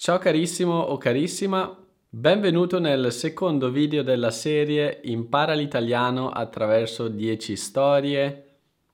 Ciao carissimo o carissima, benvenuto nel secondo video della serie Impara l'italiano attraverso 10 storie.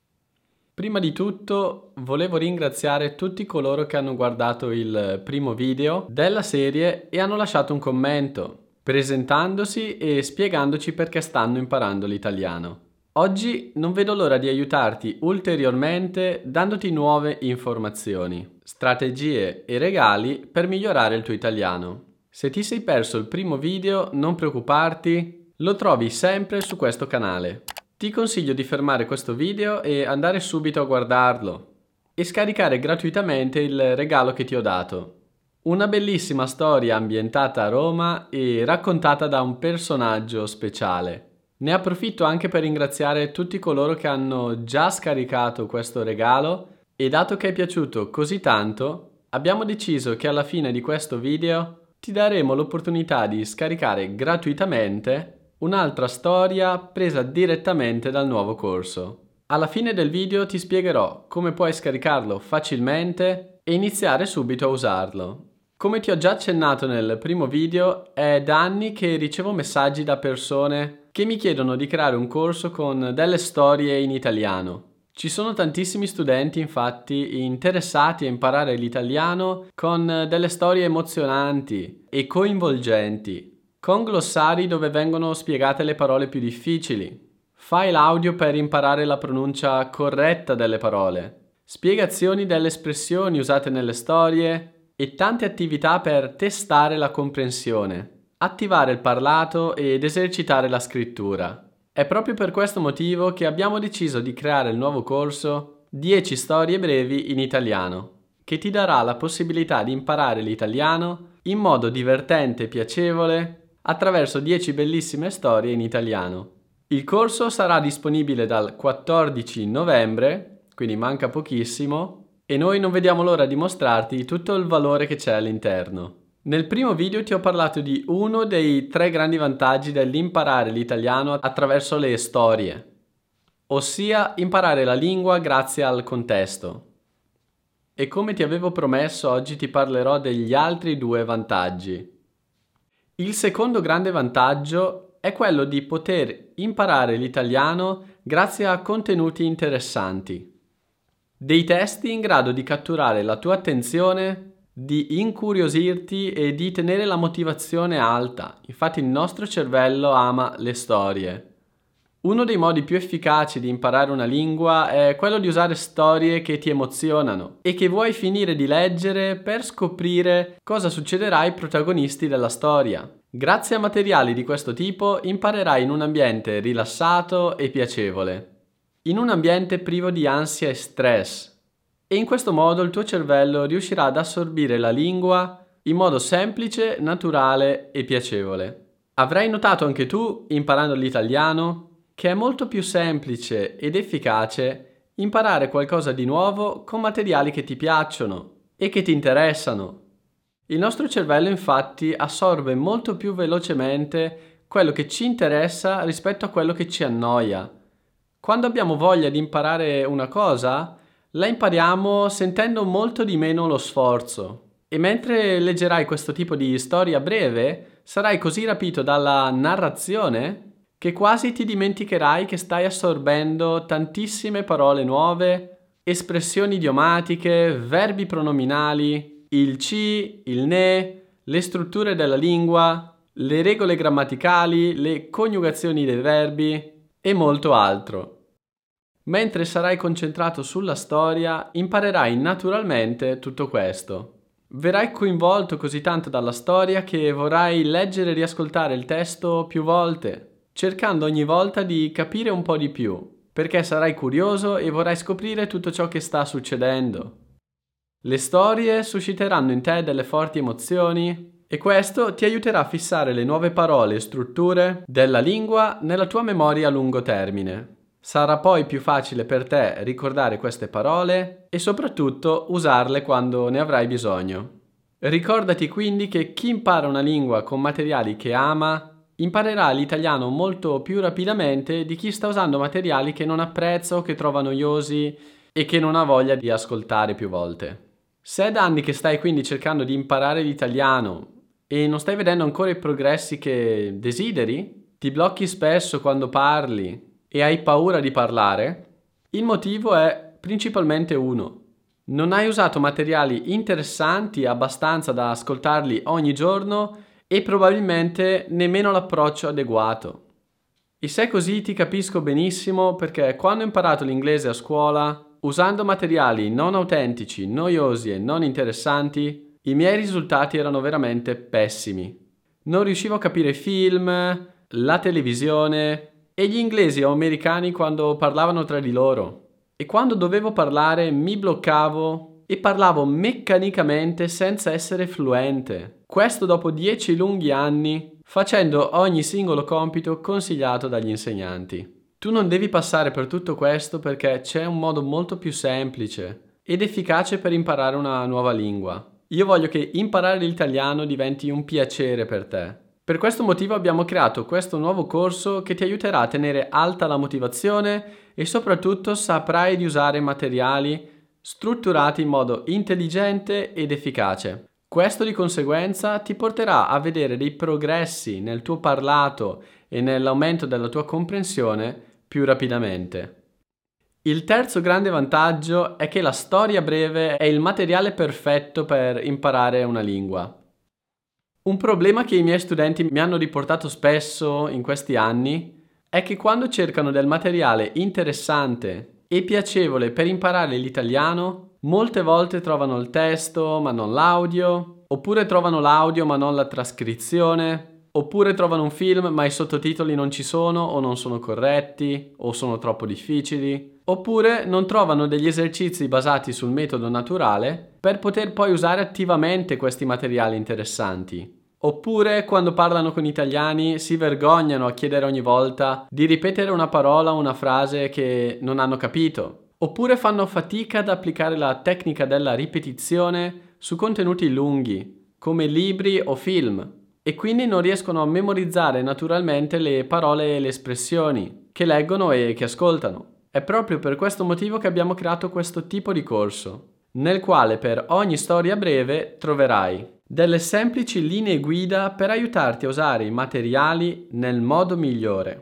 Prima di tutto volevo ringraziare tutti coloro che hanno guardato il primo video della serie e hanno lasciato un commento, presentandosi e spiegandoci perché stanno imparando l'italiano. Oggi non vedo l'ora di aiutarti ulteriormente dandoti nuove informazioni, strategie e regali per migliorare il tuo italiano. Se ti sei perso il primo video, non preoccuparti, lo trovi sempre su questo canale. Ti consiglio di fermare questo video e andare subito a guardarlo e scaricare gratuitamente il regalo che ti ho dato. Una bellissima storia ambientata a Roma e raccontata da un personaggio speciale. Ne approfitto anche per ringraziare tutti coloro che hanno già scaricato questo regalo e dato che è piaciuto così tanto, abbiamo deciso che alla fine di questo video ti daremo l'opportunità di scaricare gratuitamente un'altra storia presa direttamente dal nuovo corso. Alla fine del video ti spiegherò come puoi scaricarlo facilmente e iniziare subito a usarlo. Come ti ho già accennato nel primo video, è da anni che ricevo messaggi da persone che mi chiedono di creare un corso con delle storie in italiano. Ci sono tantissimi studenti, infatti, interessati a imparare l'italiano con delle storie emozionanti e coinvolgenti, con glossari dove vengono spiegate le parole più difficili, file audio per imparare la pronuncia corretta delle parole, spiegazioni delle espressioni usate nelle storie e tante attività per testare la comprensione, attivare il parlato ed esercitare la scrittura. È proprio per questo motivo che abbiamo deciso di creare il nuovo corso 10 storie brevi in italiano, che ti darà la possibilità di imparare l'italiano in modo divertente e piacevole attraverso 10 bellissime storie in italiano. Il corso sarà disponibile dal 14 novembre, quindi manca pochissimo, e noi non vediamo l'ora di mostrarti tutto il valore che c'è all'interno. Nel primo video ti ho parlato di uno dei 3 grandi vantaggi dell'imparare l'italiano attraverso le storie, ossia imparare la lingua grazie al contesto. E come ti avevo promesso, oggi ti parlerò degli altri 2 vantaggi. Il secondo grande vantaggio è quello di poter imparare l'italiano grazie a contenuti interessanti. Dei testi in grado di catturare la tua attenzione, di incuriosirti e di tenere la motivazione alta. Infatti il nostro cervello ama le storie. Uno dei modi più efficaci di imparare una lingua è quello di usare storie che ti emozionano e che vuoi finire di leggere per scoprire cosa succederà ai protagonisti della storia. Grazie a materiali di questo tipo imparerai in un ambiente rilassato e piacevole, in un ambiente privo di ansia e stress, e in questo modo il tuo cervello riuscirà ad assorbire la lingua in modo semplice, naturale e piacevole. Avrai notato anche tu, imparando l'italiano, che è molto più semplice ed efficace imparare qualcosa di nuovo con materiali che ti piacciono e che ti interessano. Il nostro cervello infatti assorbe molto più velocemente quello che ci interessa rispetto a quello che ci annoia. Quando abbiamo voglia di imparare una cosa, la impariamo sentendo molto di meno lo sforzo. E mentre leggerai questo tipo di storia breve, sarai così rapito dalla narrazione che quasi ti dimenticherai che stai assorbendo tantissime parole nuove, espressioni idiomatiche, verbi pronominali, il ci, il ne, le strutture della lingua, le regole grammaticali, le coniugazioni dei verbi e molto altro. Mentre sarai concentrato sulla storia, imparerai naturalmente tutto questo. Verrai coinvolto così tanto dalla storia che vorrai leggere e riascoltare il testo più volte, cercando ogni volta di capire un po' di più, perché sarai curioso e vorrai scoprire tutto ciò che sta succedendo. Le storie susciteranno in te delle forti emozioni e questo ti aiuterà a fissare le nuove parole e strutture della lingua nella tua memoria a lungo termine. Sarà poi più facile per te ricordare queste parole e soprattutto usarle quando ne avrai bisogno. Ricordati quindi che chi impara una lingua con materiali che ama imparerà l'italiano molto più rapidamente di chi sta usando materiali che non apprezza o che trova noiosi e che non ha voglia di ascoltare più volte. Se è da anni che stai quindi cercando di imparare l'italiano e non stai vedendo ancora i progressi che desideri, ti blocchi spesso quando parli e hai paura di parlare, il motivo è principalmente uno. Non hai usato materiali interessanti abbastanza da ascoltarli ogni giorno e probabilmente nemmeno l'approccio adeguato. E se è così ti capisco benissimo perché quando ho imparato l'inglese a scuola, usando materiali non autentici, noiosi e non interessanti, i miei risultati erano veramente pessimi. Non riuscivo a capire film, la televisione e gli inglesi o americani quando parlavano tra di loro. E quando dovevo parlare mi bloccavo e parlavo meccanicamente senza essere fluente. Questo dopo 10 lunghi anni facendo ogni singolo compito consigliato dagli insegnanti. Tu non devi passare per tutto questo perché c'è un modo molto più semplice ed efficace per imparare una nuova lingua. Io voglio che imparare l'italiano diventi un piacere per te. Per questo motivo abbiamo creato questo nuovo corso che ti aiuterà a tenere alta la motivazione e soprattutto saprai di usare materiali strutturati in modo intelligente ed efficace. Questo di conseguenza ti porterà a vedere dei progressi nel tuo parlato e nell'aumento della tua comprensione più rapidamente. Il terzo grande vantaggio è che la storia breve è il materiale perfetto per imparare una lingua. Un problema che i miei studenti mi hanno riportato spesso in questi anni è che quando cercano del materiale interessante e piacevole per imparare l'italiano, molte volte trovano il testo ma non l'audio, oppure trovano l'audio ma non la trascrizione, oppure trovano un film ma i sottotitoli non ci sono o non sono corretti o sono troppo difficili, oppure non trovano degli esercizi basati sul metodo naturale per poter poi usare attivamente questi materiali interessanti. Oppure quando parlano con italiani si vergognano a chiedere ogni volta di ripetere una parola o una frase che non hanno capito. Oppure fanno fatica ad applicare la tecnica della ripetizione su contenuti lunghi, come libri o film, e quindi non riescono a memorizzare naturalmente le parole e le espressioni che leggono e che ascoltano. È proprio per questo motivo che abbiamo creato questo tipo di corso, nel quale per ogni storia breve troverai delle semplici linee guida per aiutarti a usare i materiali nel modo migliore.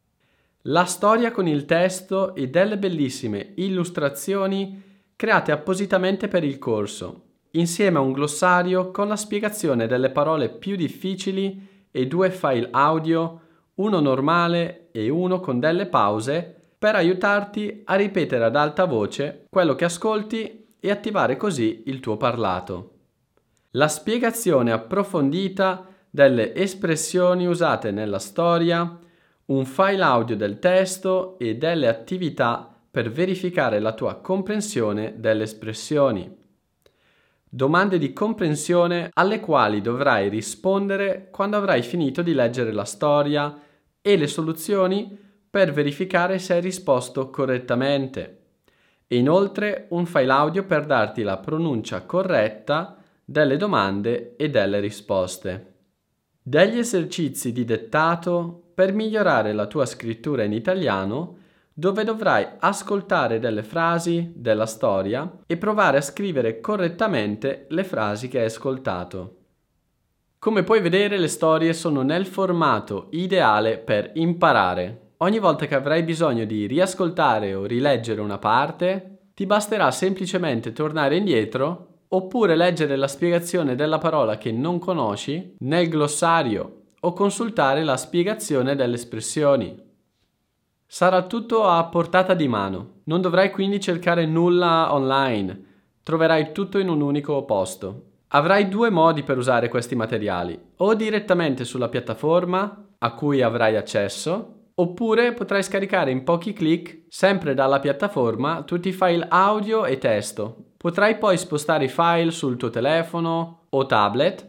La storia con il testo e delle bellissime illustrazioni create appositamente per il corso, insieme a un glossario con la spiegazione delle parole più difficili e 2 file audio, uno normale e uno con delle pause, per aiutarti a ripetere ad alta voce quello che ascolti e attivare così il tuo parlato. La spiegazione approfondita delle espressioni usate nella storia, un file audio del testo e delle attività per verificare la tua comprensione delle espressioni. Domande di comprensione alle quali dovrai rispondere quando avrai finito di leggere la storia e le soluzioni per verificare se hai risposto correttamente. E inoltre un file audio per darti la pronuncia corretta delle domande e delle risposte. Degli esercizi di dettato per migliorare la tua scrittura in italiano, dove dovrai ascoltare delle frasi della storia e provare a scrivere correttamente le frasi che hai ascoltato. Come puoi vedere, le storie sono nel formato ideale per imparare. Ogni volta che avrai bisogno di riascoltare o rileggere una parte, ti basterà semplicemente tornare indietro oppure leggere la spiegazione della parola che non conosci nel glossario o consultare la spiegazione delle espressioni. Sarà tutto a portata di mano, non dovrai quindi cercare nulla online, troverai tutto in un unico posto. Avrai 2 modi per usare questi materiali, o direttamente sulla piattaforma a cui avrai accesso, oppure potrai scaricare in pochi clic, sempre dalla piattaforma, tutti i file audio e testo. Potrai poi spostare i file sul tuo telefono o tablet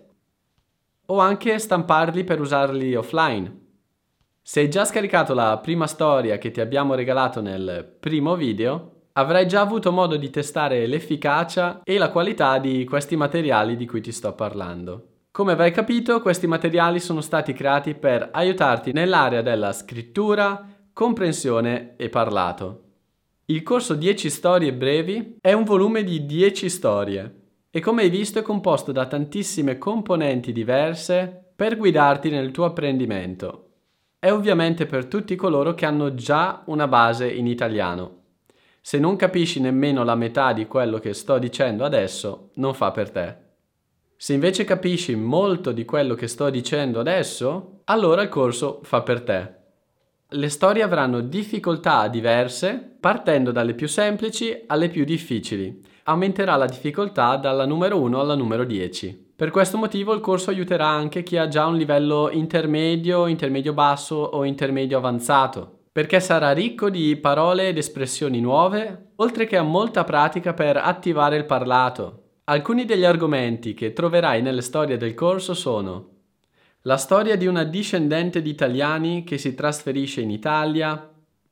o anche stamparli per usarli offline. Se hai già scaricato la prima storia che ti abbiamo regalato nel primo video, avrai già avuto modo di testare l'efficacia e la qualità di questi materiali di cui ti sto parlando. Come avrai capito, questi materiali sono stati creati per aiutarti nell'area della scrittura, comprensione e parlato. Il corso 10 storie brevi è un volume di 10 storie e come hai visto è composto da tantissime componenti diverse per guidarti nel tuo apprendimento. È ovviamente per tutti coloro che hanno già una base in italiano. Se non capisci nemmeno la metà di quello che sto dicendo adesso, non fa per te. Se invece capisci molto di quello che sto dicendo adesso, allora il corso fa per te. Le storie avranno difficoltà diverse, partendo dalle più semplici alle più difficili. Aumenterà la difficoltà dalla numero 1 alla numero 10. Per questo motivo il corso aiuterà anche chi ha già un livello intermedio, intermedio basso o intermedio avanzato, perché sarà ricco di parole ed espressioni nuove, oltre che a molta pratica per attivare il parlato. Alcuni degli argomenti che troverai nelle storie del corso sono: la storia di una discendente di italiani che si trasferisce in Italia,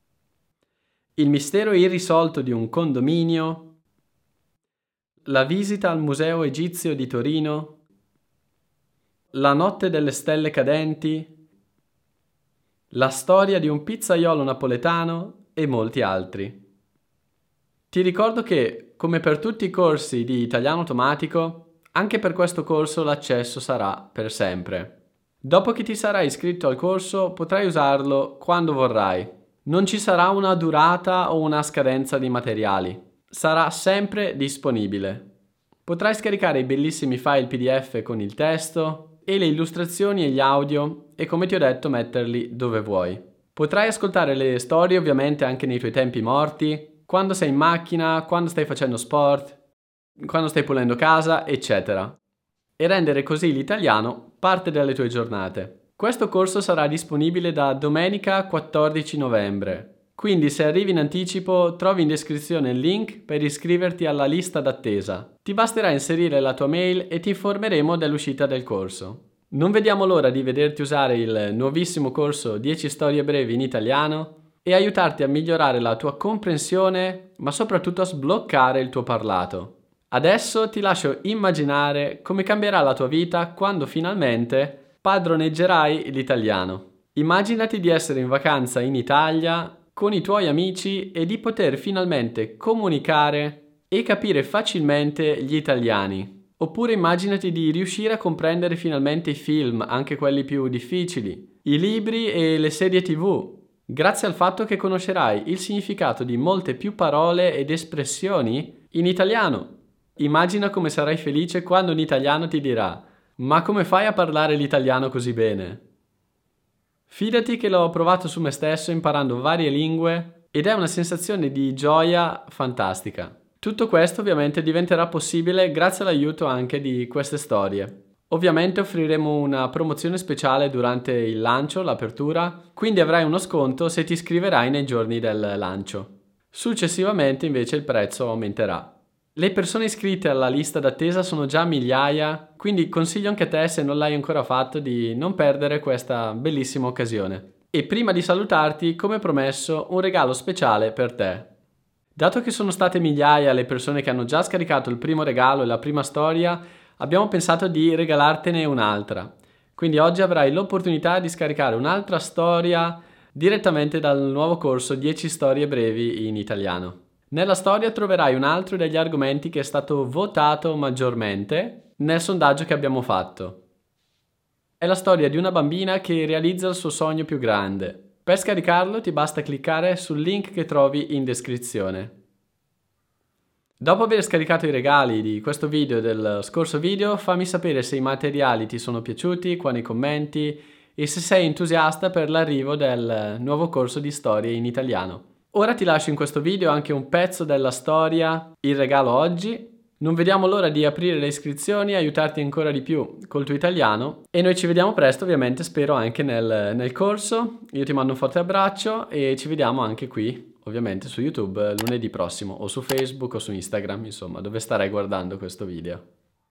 il mistero irrisolto di un condominio, la visita al Museo Egizio di Torino, la notte delle stelle cadenti, la storia di un pizzaiolo napoletano e molti altri. Ti ricordo che, come per tutti i corsi di italiano automatico, anche per questo corso l'accesso sarà per sempre. Dopo che ti sarai iscritto al corso, potrai usarlo quando vorrai. Non ci sarà una durata o una scadenza di materiali. Sarà sempre disponibile. Potrai scaricare i bellissimi file PDF con il testo e le illustrazioni e gli audio e, come ti ho detto, metterli dove vuoi. Potrai ascoltare le storie ovviamente anche nei tuoi tempi morti, quando sei in macchina, quando stai facendo sport, quando stai pulendo casa, eccetera. E rendere così l'italiano parte delle tue giornate. Questo corso sarà disponibile da domenica 14 novembre. Quindi se arrivi in anticipo trovi in descrizione il link per iscriverti alla lista d'attesa. Ti basterà inserire la tua mail e ti informeremo dell'uscita del corso. Non vediamo l'ora di vederti usare il nuovissimo corso 10 storie brevi in italiano e aiutarti a migliorare la tua comprensione, ma soprattutto a sbloccare il tuo parlato. Adesso ti lascio immaginare come cambierà la tua vita quando finalmente padroneggerai l'italiano. Immaginati di essere in vacanza in Italia con i tuoi amici e di poter finalmente comunicare e capire facilmente gli italiani. Oppure immaginati di riuscire a comprendere finalmente i film, anche quelli più difficili, i libri e le serie TV, grazie al fatto che conoscerai il significato di molte più parole ed espressioni in italiano. Immagina come sarai felice quando un italiano ti dirà: "Ma come fai a parlare l'italiano così bene?" Fidati che l'ho provato su me stesso imparando varie lingue ed è una sensazione di gioia fantastica. Tutto questo ovviamente diventerà possibile grazie all'aiuto anche di queste storie. Ovviamente offriremo una promozione speciale durante il lancio, l'apertura, quindi avrai uno sconto se ti iscriverai nei giorni del lancio. Successivamente invece il prezzo aumenterà. Le persone iscritte alla lista d'attesa sono già migliaia, quindi consiglio anche a te, se non l'hai ancora fatto, di non perdere questa bellissima occasione. E prima di salutarti, come promesso, un regalo speciale per te. Dato che sono state migliaia le persone che hanno già scaricato il primo regalo e la prima storia, abbiamo pensato di regalartene un'altra. Quindi oggi avrai l'opportunità di scaricare un'altra storia direttamente dal nuovo corso 10 storie brevi in italiano. Nella storia troverai un altro degli argomenti che è stato votato maggiormente nel sondaggio che abbiamo fatto. È la storia di una bambina che realizza il suo sogno più grande. Per scaricarlo ti basta cliccare sul link che trovi in descrizione. Dopo aver scaricato i regali di questo video e del scorso video, fammi sapere se i materiali ti sono piaciuti qua nei commenti e se sei entusiasta per l'arrivo del nuovo corso di storie in italiano. Ora ti lascio in questo video anche un pezzo della storia, il regalo oggi. Non vediamo l'ora di aprire le iscrizioni e aiutarti ancora di più col tuo italiano. E noi ci vediamo presto, ovviamente, spero anche nel corso. Io ti mando un forte abbraccio e ci vediamo anche qui, ovviamente, su YouTube lunedì prossimo, o su Facebook o su Instagram, insomma, dove starai guardando questo video.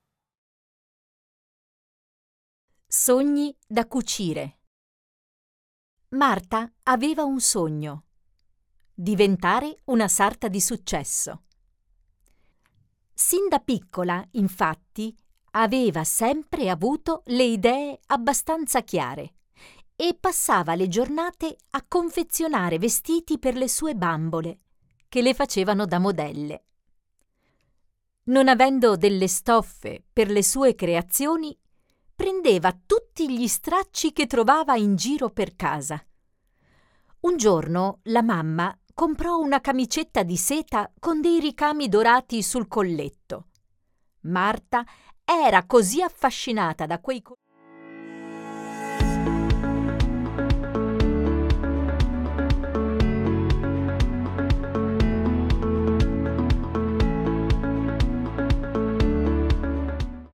Sogni da cucire. Marta aveva un sogno: diventare una sarta di successo. Sin da piccola, infatti, aveva sempre avuto le idee abbastanza chiare e passava le giornate a confezionare vestiti per le sue bambole, che le facevano da modelle. Non avendo delle stoffe per le sue creazioni, prendeva tutti gli stracci che trovava in giro per casa. Un giorno la mamma comprò una camicetta di seta con dei ricami dorati sul colletto. Marta era così affascinata da quei